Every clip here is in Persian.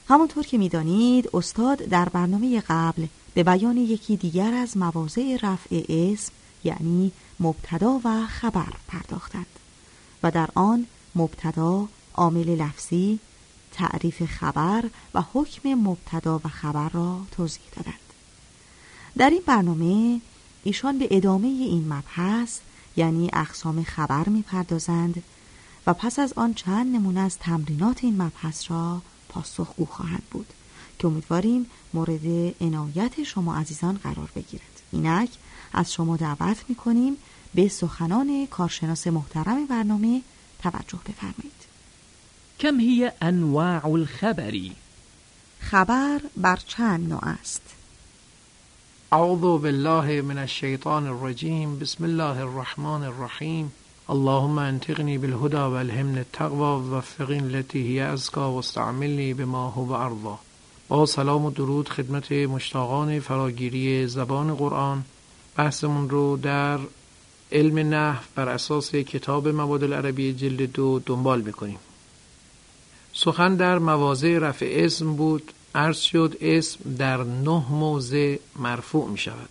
همونطور که می‌دانید استاد در برنامه قبل به بیان یکی دیگر از مواضع رفع اسم یعنی مبتدا و خبر پرداختند و در آن مبتدا، عامل لفظی، تعریف خبر و حکم مبتدا و خبر را توضیح دادند. در این برنامه ایشان به ادامه این مبحث یعنی اقسام خبر می‌پردازند و پس از آن چند نمونه از تمرینات این مبحث را پاسخگو خواهند بود که امیدواریم مورد عنایت شما عزیزان قرار بگیرد. اینک از شما دعوت می‌کنیم به سخنان کارشناس محترم برنامه توجه بفرمایید. کم هی انواع الخبری؟ خبر بر چند نوع است؟ اعوذ بالله من الشیطان الرجیم. بسم الله الرحمن الرحیم. اللهم انطقنی بالهدى والهمنی التقوى ووفقنی للتی هی ازکی واستعملنی بما هو ارضی. با سلام و درود خدمت مشتاقان فراگیری زبان قرآن. بحثمون رو در علم نحو بر اساس کتاب مواد العربی جلد 2 دنبال میکنیم. سخن در مواضع رفع اسم بود. عرض شد اسم در 9 موضع مرفوع می شود.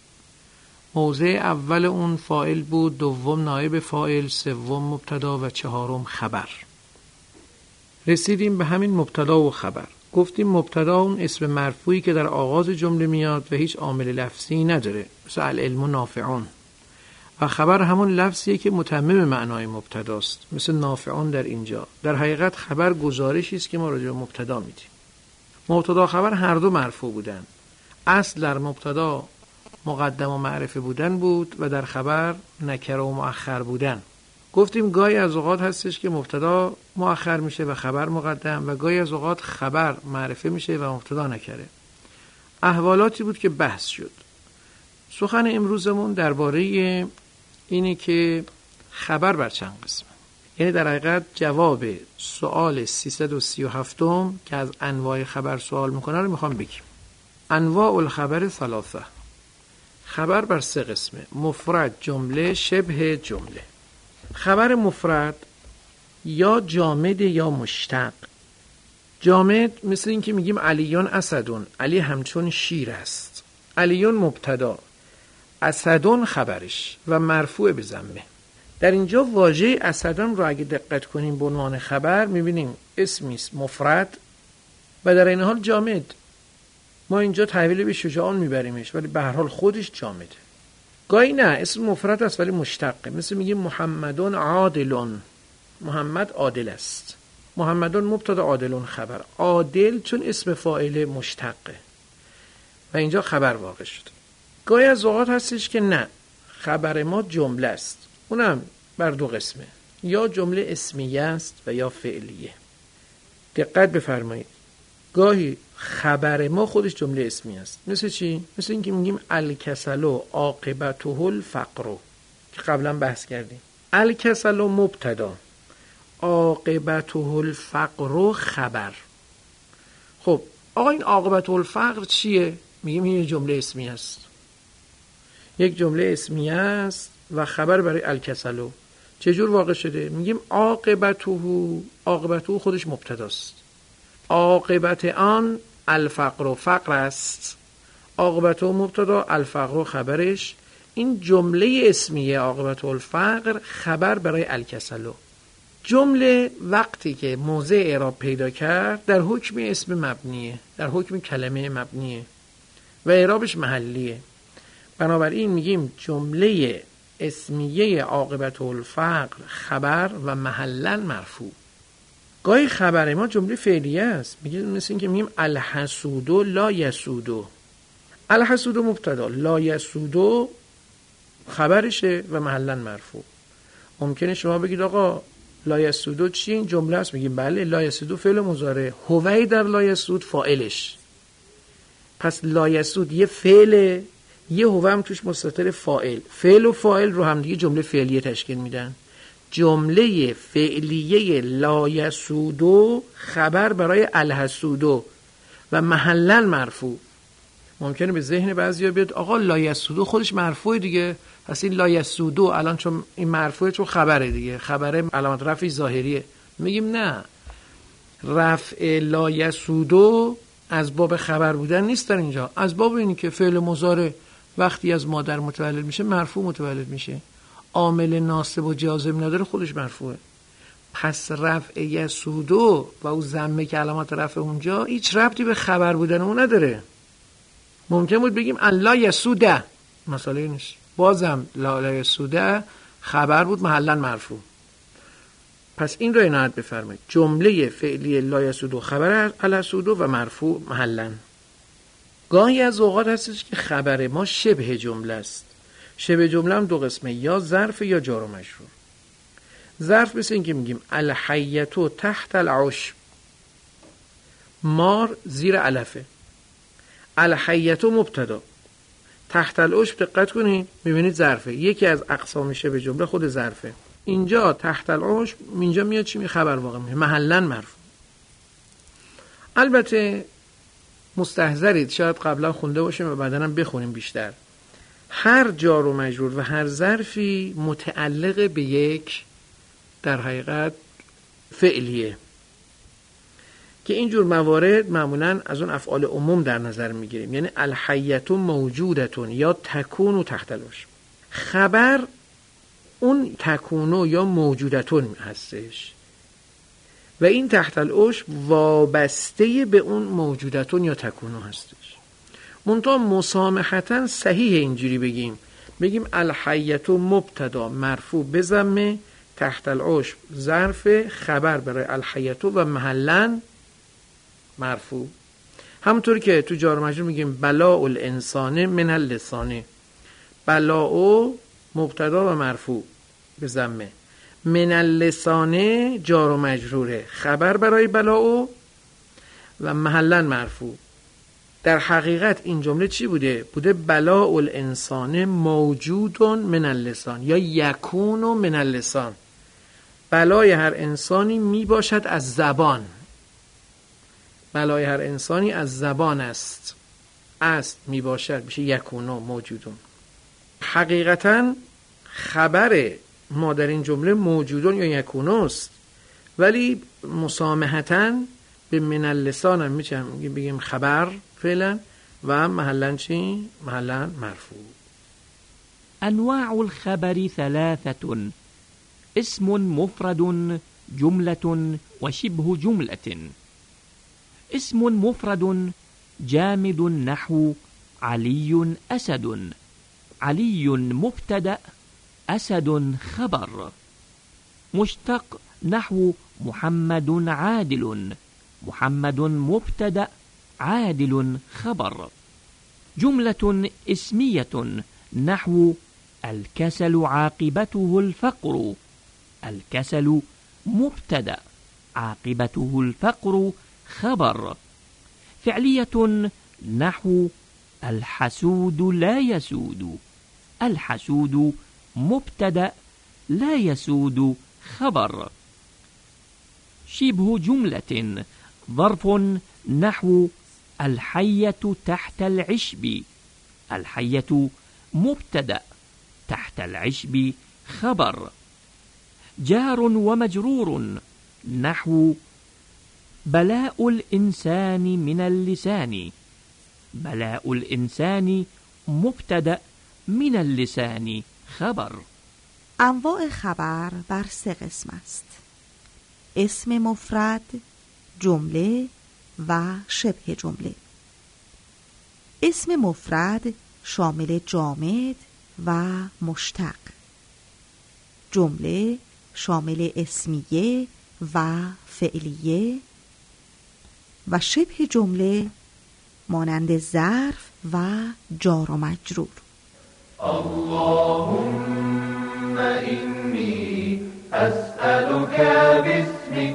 موضع اول اون فاعل بود، دوم نایب فاعل، سوم مبتدا و چهارم خبر. رسیدیم به همین مبتدا و خبر. گفتیم مبتدا اون اسم مرفوعی که در آغاز جمله میاد و هیچ عامل لفظی نداره، مثل العلم نافعون. و خبر همون لفظیه که متمم معنای مبتداست، مثل نافعون در اینجا. در حقیقت خبر گزارشی است که ما راجع به مبتدا میدیم. مبتدا خبر هر دو مرفوع بودن. اصل در مبتدا مقدم و معرفه بودن بود و در خبر نکره و مؤخر بودن. گفتیم گاهی از اوقات هستش که مبتدا مؤخر میشه و خبر مقدم و گاهی از اوقات خبر معرفه میشه و مبتدا نکره. احوالاتی بود که بحث شد. سخن امروزمون درباره اینه که خبر بر چند قسمه. یعنی در حقیقت جواب سوال 337 که از انواع خبر سوال میکنه رو میخوام بگیم. انواع الخبر ثلاثه. خبر بر 3 قسمه: مفرد، جمله، شبه جمله. خبر مفرد یا جامد یا مشتق. جامد مثل این که میگیم علیون اسدون، علی همچون شیر است. علیون مبتدا، اسدون خبرش و مرفوع به ضمه. در اینجا واژه اسدون رو اگه دقت کنیم به عنوان خبر میبینیم اسمی است مفرد و در این حال جامد. ما اینجا تحویل به شجاعان میبریمش ولی به هر حال خودش جامده. گاهی نه اسم مفرد است ولی مشتقه، مثل میگیم محمدون عادلون، محمد عادل است. محمدون مبتدا، عادلون خبر. عادل چون اسم فاعل مشتقه و اینجا خبر واقع شد. گاهی از اوقات هستش که نه، خبر ما جمله است، اونم بر 2 قسمه، یا جمله اسمیه است و یا فعلیه. دقت بفرمایید، گاهی خبر ما خودش جمله اسمی است. مثل چی؟ مثل اینکه میگیم الکسل عاقبته الفقر که قبلا بحث کردیم. الکسل مبتدا، عاقبته الفقر خبر. خب آقا این عاقبته الفقر چیه؟ میگیم این جمله اسمی است. یک جمله اسمی است و خبر برای الکسلو. چجور واقع شده؟ میگیم عاقبته خودش مبتداست. عاقبت آن الفقر فقر است. عاقبته مبتدا، الفقر خبرش. این جمله اسمیه عاقبته الفقر خبر برای الکسلو. جمله وقتی که موضع اعراب پیدا کرد در حکم اسم مبنیه، در حکم کلمه مبنیه و اعرابش محلیه. بنابراین میگیم جمله اسمیه عاقبت الفقر خبر و محلن مرفوع. گاهی خبر ما جمله فعلیه است، میگیم مثل این که میگیم الحسودو لا یسودو. الحسودو مبتدا، لا یسودو خبرشه و محلن مرفوع. ممکنه شما بگید آقا لا یسودو چیه؟ این جمله است. میگیم بله، لا یسودو فعل مضارع، هوی در لا یسود فاعلش. پس لا یسود یه فعل، یه هو هم توش مستتر فاعل. فعل و فاعل رو هم دیگه جمله فعلیه تشکیل میدن. جمله فعلیه لا یسودو خبر برای الحسودو و محلن مرفوع. ممکنه به ذهن بعضیا بیاد آقا لا یسودو خودش مرفوع دیگه، پس این لا یسودو الان چون این مرفوعه چون خبره دیگه، خبره علامت رفعی ظاهریه. میگیم نه، رفع لا یسودو از باب خبر بودن نیست در اینجا، از باب اینی که فعل مضارع وقتی از مادر متولد میشه مرفوع متولد میشه، عامل ناصب و جازم نداره، خودش مرفوعه. پس رفع یسودو و او ضمه که علامت رفع اونجا هیچ ربطی به خبر بودن اون نداره. ممکن بود بگیم الله یسوده، مسئله نیست، بازم لا یسوده خبر بود محلا مرفوع. پس این رو عنایت بفرمایید، جمله فعلی لا یسودو خبر الاسودو و مرفوع محلا. گاهی از اوقات هستش که خبر ما شبه جمله است. شبه جمله هم دو قسمه، یا ظرف یا جار و مجرور. ظرف مثل این که میگیم الحیتو تحت العشب، مار زیر علفه، الحیتو مبتدا، تحت العشب دقت کنید میبینید ظرفه، یکی از اقسام شبه جمله خود ظرفه. اینجا تحت العشب، اینجا میاد چی می خبر واقع میشه محلا مرفوع. البته مستحضرید، شاید قبلا خونده باشیم و بعدا هم بخونیم بیشتر، هر جار و مجرور و هر ظرفی متعلق به یک در حقیقت فعلیه که اینجور موارد معمولا از اون افعال عموم در نظر میگیریم، یعنی الحیتو موجودتون یا تکونو تحت العشب. خبر اون تکونو یا موجودتون هستش و این تحت العشب وابسته به اون موجودتون یا تکونو هستش. منتها مسامحتا صحیح اینجوری بگیم الحیتو مبتدا مرفوع به ضمه، تحت العشب ظرف، خبر برای الحیتو و محلا مرفوع. همونطور که تو جار و مجرور میگیم بلاء الانسان من اللسانه، بلاء مبتدا و مرفوع به ضمه، من اللسانه جار و مجروره، خبر برای بلاء و محلا مرفوع. در حقیقت این جمله چی بوده؟ بوده بلاء الانسان موجود من اللسان یا یکون من اللسان، بلای هر انسانی می باشد از زبان، بلای هر انسانی از زبان است می باشد، میشه یکونو موجودون. حقیقتا خبر ما در این جمله موجودون یا یکونوست، ولی مسامحتا به من اللسان هم میتونیم بگیم خبر فعلا و محلا چی؟ محلا مرفوع. انواع الخبر ثلاثة: اسم مفرد، جملة وشبه جملة. اسم مفرد جامد نحو علي أسد، علي مبتدأ أسد خبر. مشتق نحو محمد عادل، محمد مبتدأ عادل خبر. جملة اسمية نحو الكسل عاقبته الفقر، الكسل مبتدأ عاقبته الفقر خبر. فعلية نحو الحسود لا يسود، الحسود مبتدأ لا يسود خبر. شبه جملة ظرف نحو الحية تحت العشب، الحية مبتدأ تحت العشب خبر. جار ومجرور نحو بلاء الإنسان من اللسان، بلاء الإنسان مبتدأ من اللسان خبر. انواع خبر بر سه قسم است: اسم مفرد، جمله و شبه جمله. اسم مفرد شامل جامد و مشتق، جمله شامل اسمیه و فعلیه و شبه جمله مانند ظرف و جار و مجرور. اللهم إني أسألك باسمك،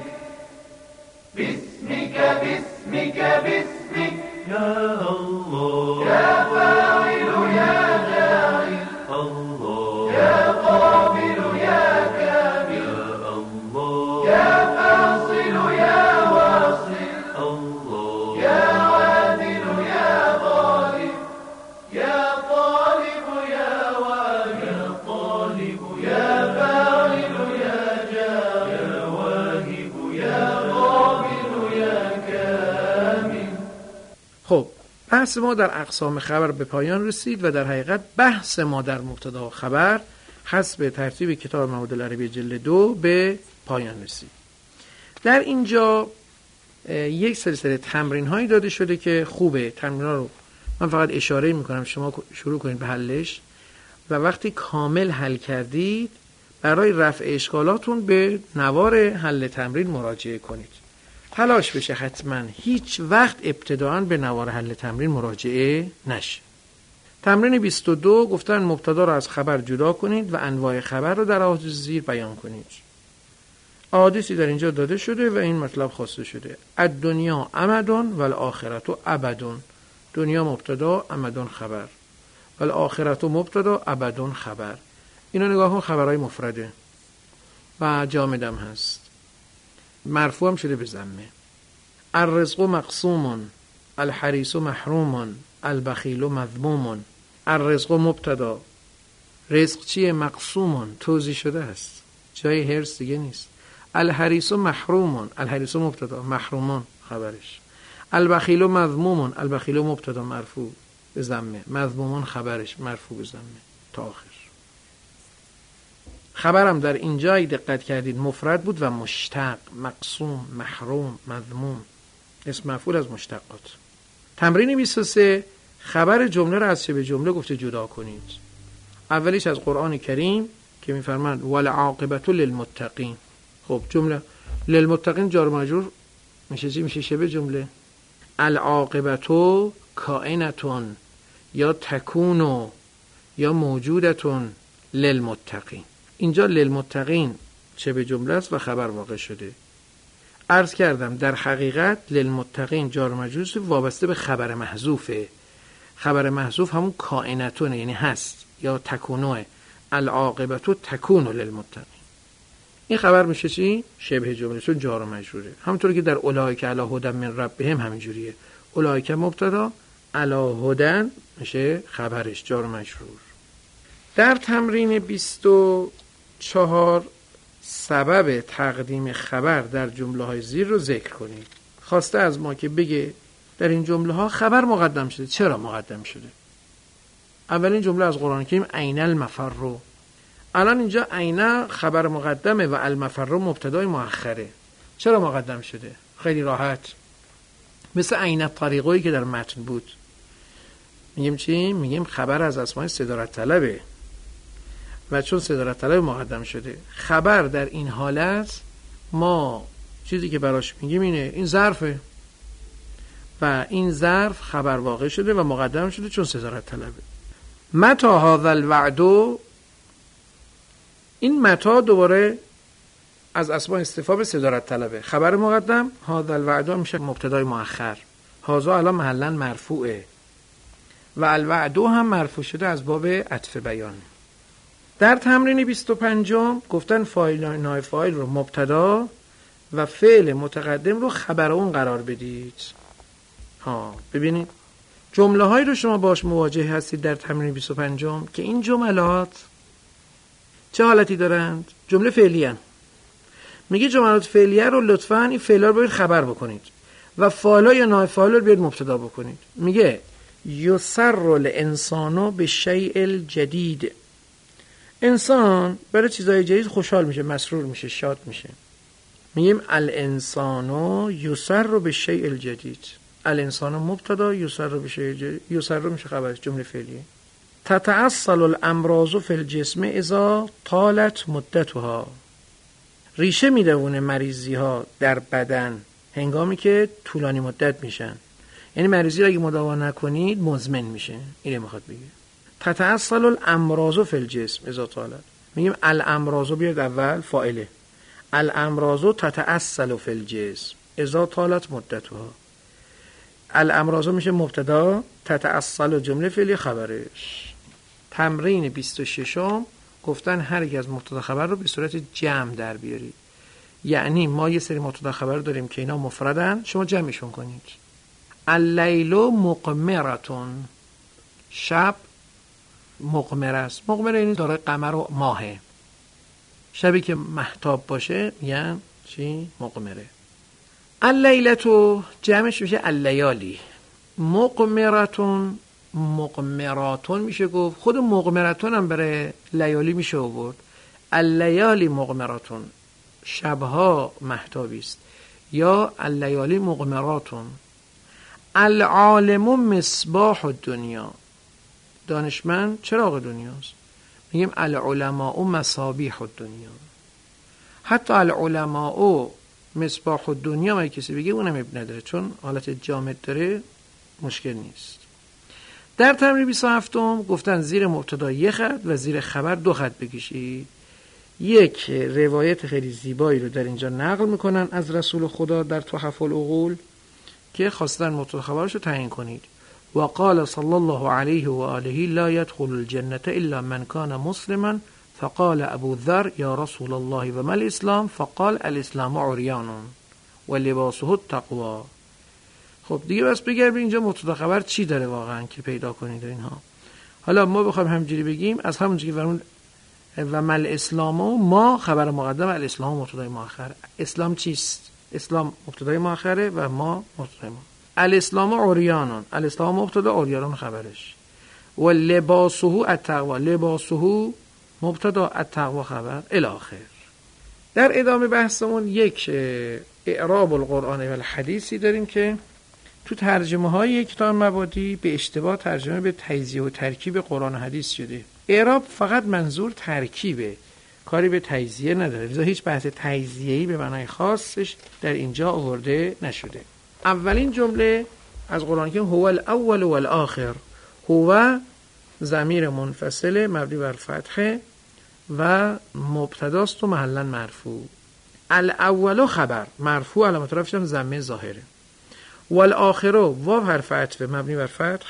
باسمك باسمك باسمك يا الله، يا فاعل يا جاعل الله، يا قابل يا كامل الله، يا فاصل يا واصل الله، يا عادل يا غالب، يا طالب يا واهب، يا طالب يا فاعل يا جاعل، يا واهب يا قابل خب بحث ما در اقسام خبر به پایان رسید و در حقیقت بحث ما در مبتدا و خبر حسب ترتیب کتاب مواد العربی جلد 2 به پایان رسید. در اینجا یک سلسله تمرین هایی داده شده که خوبه. تمرین ها رو من فقط اشاره میکنم، شما شروع کنید به حلش و وقتی کامل حل کردید برای رفع اشکالاتون به نوار حل تمرین مراجعه کنید. تلاش بشه حتما هیچ وقت ابتداءً به نوار حل تمرین مراجعه نشه. تمرین 22 گفتن مبتدا رو از خبر جدا کنید و انواع خبر رو در احادیث زیر بیان کنید. احادیثی در اینجا داده شده و این مطلب خواسته شده: الدنیا امدون و الاخرت ابدون. دنیا مبتدا، امدون خبر، و الاخرت مبتدا، ابدون خبر. اینا نگاه کن خبرهای مفرده و جامدم هست. مرفوع هم شده به ضمه. الرزق مقسوم، الحریص محروم، البخیل مذموم. الرزق مبتدا، رزق چیه؟ مقسوم، توزیع شده است، جای حرص دیگه نیست. الحریص محروم، الحریص مبتدا، محروم خبرش. البخیل مذموم، البخیل مبتدا مرفوع به ضمه، مذموم خبرش مرفوع به ضمه تا آخر. خبرم در اینجا دقت کردید مفرد بود و مشتق، مقسوم، محروم، مذموم، اسم مفعول از مشتقات. تمرین 23 خبر جمله را از شبه جمله گفته جدا کنید. اولیش از قرآن کریم که میفرماند والعاقبة للمتقین. خب جمله للمتقین جار و مجرور میشه چی؟ میشه شبه جمله. العاقبة کائنتون یا تکونو یا موجودتون للمتقین. اینجا للمتقین شبه جمله است و خبر واقع شده. عرض کردم در حقیقت للمتقین جار و مجرور وابسته به خبر محذوفه. خبر محذوف همون کائنتونه، یعنی هست یا تکونوه. العاقبة تکونو للمتقین. این خبر میشه چی؟ شبه جمله، چون جار و مجروره. همونطوری که در اولئک علی هدی من ربهم همینجوریه. اولئک مبتدا، علی هدی میشه خبرش، جار و مجرور. در تمرین 24 سبب تقدیم خبر در جمله های زیر رو ذکر کنید. خواسته از ما که بگه در این جمله ها خبر مقدم شده. چرا مقدم شده؟ اولین جمله از قرآن کریم عین المفر رو. الان اینجا عین خبر مقدمه و المفر رو مبتدای مؤخره. چرا مقدم شده؟ خیلی راحت، مثل عین طریقی که در متن بود. میگیم چی؟ میگیم خبر از اسماء صدارت طلبه و چون صدارت طلب مقدم شده. خبر در این حالت ما چیزی که براش میگیم اینه، این ظرفه و این ظرف خبر واقع شده و مقدم شده چون صدارت طلبه. متا هذا الوعد، این متا دوباره از اسماء استفهام صدارت طلبه. خبر مقدم، هذا الوعد میشه مبتدای مؤخر. هذا الان محلا مرفوعه و الوعد هم مرفوع شده از باب عطف بیان. در تمرین 25 گفتن فاعل نائب فاعل رو مبتدا و فعل متقدم رو خبر اون قرار بدید. ببینید جمله هایی رو شما باش مواجه هستید در تمرین 25 که این جملات چه حالتی دارند؟ جمله فعلی هستند. میگه جملات فعلیه رو لطفاً این فعلا رو باید خبر بکنید و فاعل یا نائب فاعل رو باید مبتدا بکنید. میگه یسر الانسان بالشیء الجدید. انسان برای چیزای جدید خوشحال میشه، مسرور میشه، شاد میشه. میگیم الانسان یسر بالشیء الجدید. الانسان مبتدا، یسر بالشیء الجدید، یسر میشه خبرش، جمله فعلیه. تتأصل الامراض فی الجسم اذا طالت مدتها. ریشه میدونه مریضی ها در بدن هنگامی که طولانی مدت میشن. یعنی مریضی رو اگه مداوا نکنید مزمن میشه. اینه میخواد بگه. تتأصل الامراض فی الجسم اذا طالت. میگیم الامراض بیاد اول فاعله. الامراض تتأصل فی الجسم اذا طالت مدتها. الامراض میشه مبتدا، تتأصل جمله فعلی خبرش. تمرین 26 گفتن هر یک از مبتدا خبر رو به صورت جمع در بیارید. یعنی ما یه سری مبتدا خبر داریم که اینا مفردن، شما جمعشون کنید. اللیل مقمرتون، شب مقمر است. مقمر یعنی داره قمر و ماهه. شبی که مهتاب باشه میگن چی؟ مقمره. اللیلتو جمعش میشه اللیالی. مقمرتون، مقمراتون میشه گفت، خود مقمرتون هم برای لیالی میشه آورد. اللیالی مقمراتون، شبها مهتابی است، یا اللیالی مقمراتون. العالم مصباح الدنیا، دانشمند چراغ دنیاست. میگیم العلماء مصابیح الدنیا. حتی العلماء مصباح الدنیا ما کسی بگه اونم اب نداره، چون حالت جامد داره مشکل نیست. در تمرین 27 گفتن زیر مبتدا یک خط و زیر خبر 2 خط بکشید. یک روایت خیلی زیبایی رو در اینجا نقل میکنن از رسول خدا در تحف العقول که خواستن مبتدا خبرش رو تعیین کنید. و قال صلی الله علیه و آله لا يدخل الجنة الا من كان مسلما فقال ابو ذر یا رسول الله و ما الاسلام؟ فقال الاسلام عریان و لباسه التقوى. خب دیگه بس بگردیم اینجا مبتدا خبر چی داره واقعا که پیدا کنید اینها. حالا ما بخوایم همینجوری بگیم از همونجوری که فرمود و مل اسلام، ما خبر مقدم، الاسلام مبتدای مؤخر. اسلام چیست؟ اسلام مبتدای مؤخره و ما مبتدای ما. الاسلام عریانون، الاسلام مبتدا، عریانون خبرش. و لباسه التقوى، لباسه مبتدا، التقوى خبر الی آخر. در ادامه بحثمون یک اعراب القرآن و الحدیثی داریم که تو ترجمه های کتاب مبادی به اشتباه ترجمه به تجزیه و ترکیب قرآن و حدیث شده. اعراب فقط منظور ترکیبه، کاری به تجزیه نداره، لذا هیچ بحث تجزیه‌ای به معنای خاصش در اینجا آورده نشده. اولین جمله از قرآن کریم هو الاول والآخر، هو ضمیر منفصل مبنی بر فتحه و مبتداست و محلا مرفوع. الاول خبر مرفوع علامت رفعش هم ضمه ظاهره. والآخر واو حرف عطف مبنی بر فتح.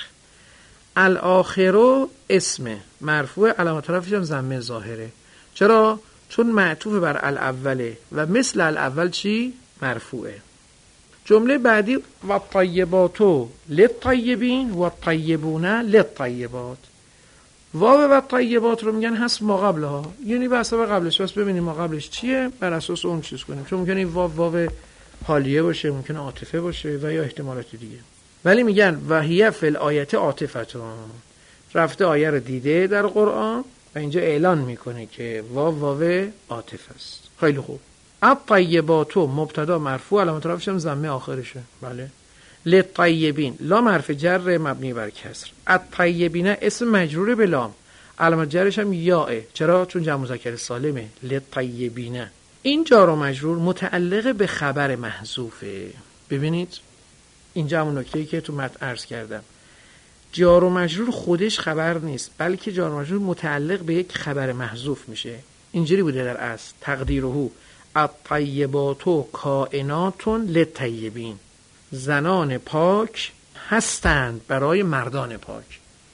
الاخر اسم مرفوع علامت رفعش هم ضمه ظاهره. چرا؟ چون معطوف بر الاوله و مثل الاول چی؟ مرفوعه. جمله بعدی و طیباتو للطیبین و طیبون للطیبات. واو و طیبات رو میگن هست ما قبلها، یعنی به حساب قبلش، بس ببینیم ما قبلش چیه بر اساس اون چیز کنیم، چون ممکنه این واو حالیه باشه، ممکنه عاطفه باشه و یا احتمالات دیگه. ولی میگن و هی فی الآیه عاطفتون، رفته آیه رو دیده در قرآن و اینجا اعلان میکنه که واو عاطفه است. خیلی خوب. الطیباتو مبتدا مرفوع علامت رفعش هم ضمه آخرشه. بله. للطیبین لام حرف جر مبنی بر کسر. الطیبین اسم مجرور به لام، علامت جرش هم یاء. چرا؟ چون جمع مذکر سالمه. للطیبین این جار و مجرور متعلق به خبر محذوفه. ببینید اینجا همون نکته‌ای که تو متن عرض کردم، جار و مجرور خودش خبر نیست، بلکه جار و مجرور متعلق به یک خبر محذوف میشه. اینجوری بوده در اصل. تقدیره الطیبات کائنات للطیبین، زنان پاک هستند برای مردان پاک.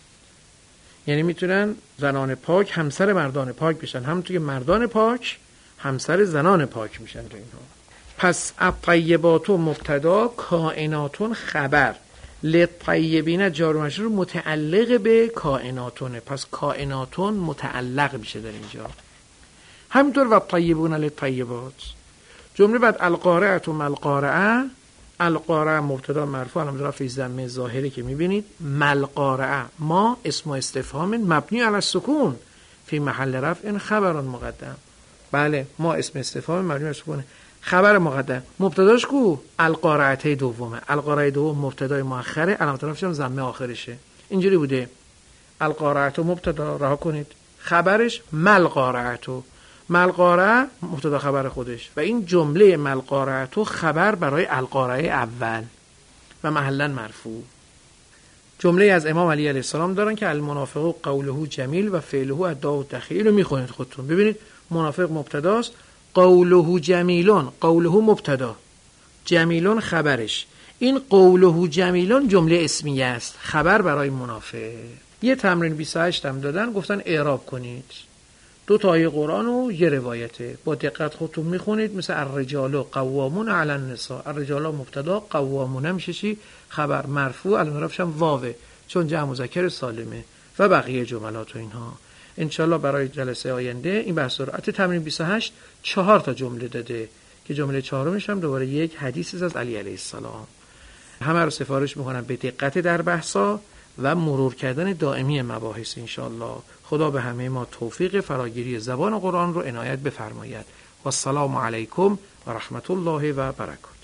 یعنی میتونن زنان پاک همسر مردان پاک بشن، همونطور که مردان پاک همسر زنان پاک میشن در اینها. پس الطیبات مبتدا، کائناتون خبر، للطیبین جار و مجرور متعلق به کائناتونه، پس کائناتون متعلق میشه در اینجا. همینطور و طیبون للطیبات. جمله بعد القارعه و ملقارعه، القارعه مبتدا مرفوع علامت رفع ضمه ظاهره که میبینید. ملقارعه ما اسم استفهام مبنی علی السکون فی محل رفع خبر مقدم. بله ما اسم استفهام مبنی علی السکون، خبر مقدم. مبتداش کو؟ القارعه دومه. القارعه دوم مبتدای مؤخره، علامت رفعش هم ضمه آخرشه. اینجوری بوده القارعه مبتدا رها کنید، خبرش ملقارعه، ملقارعه مبتدا خبر خودش و این جمله ملقارعه خبر برای القارعه اول و محلا مرفوع. جمله از امام علی علیه السلام دارن که المنافق قوله جمیل و فعله ادعاء التخیل رو میخونید خودتون. ببینید منافق مبتداست، قوله جمیلون، قوله مبتدا، جمیلون خبرش. این قوله جمیلون جمله اسمیه است، خبر برای منافق. یه تمرین 28 هم دادن، گفتن اعراب کنید 2 تا آیه قرآن و یه روایته، با دقت خودتون میخونید. مثل الرجال قوامون علی النساء، الرجال مبتدا، قوامون میشه چی؟ خبر مرفوع، علامت رفعش هم واوه چون جمع مذکر سالمه و بقیه جملات و اینها. انشالله برای جلسه آینده این بحث رو تمرین 28 4 تا جمله داده که جمله 4مش هم دوباره یک حدیث از علی علیه السلام. همه رو سفارش میکنم به دقت در بحثا و مرور کردن دائمی مباحث انشاءالله. خدا به همه ما توفیق فراگیری زبان قرآن رو عنایت بفرماید. و السلام علیکم و رحمت الله و برکاته.